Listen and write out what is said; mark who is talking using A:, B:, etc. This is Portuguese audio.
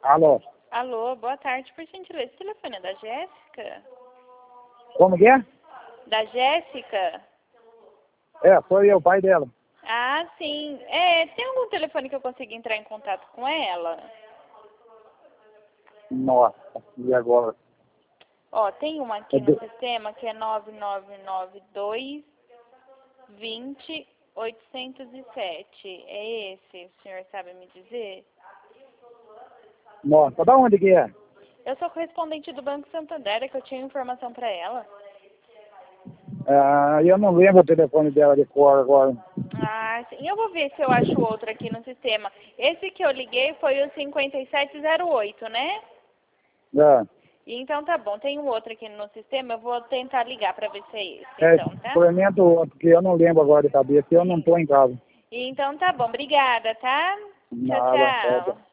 A: Alô?
B: Alô, boa tarde, por gentileza. Esse telefone é da Jéssica?
A: Como que é?
B: Da Jéssica?
A: É, sou eu, pai dela.
B: Ah, sim. Tem algum telefone que eu consiga entrar em contato com ela?
A: Nossa, e agora?
B: Ó, tem uma aqui no sistema que é 9992 20 807. É esse, o senhor sabe me dizer?
A: Nossa, da onde que é?
B: Eu sou correspondente do Banco Santander, é que eu tinha informação para ela.
A: Ah, eu não lembro o telefone dela de cor agora.
B: Ah, sim. Eu vou ver se eu acho outro aqui no sistema. Esse que eu liguei foi o 5708, né?
A: É,
B: Então tá bom, tem um outro aqui no sistema, eu vou tentar ligar para ver se é esse, então, tá?
A: experimento outro, que eu não lembro agora de cabeça, eu não tô em casa.
B: Então tá bom, obrigada, tá? Tchau,
A: Nada,
B: tchau.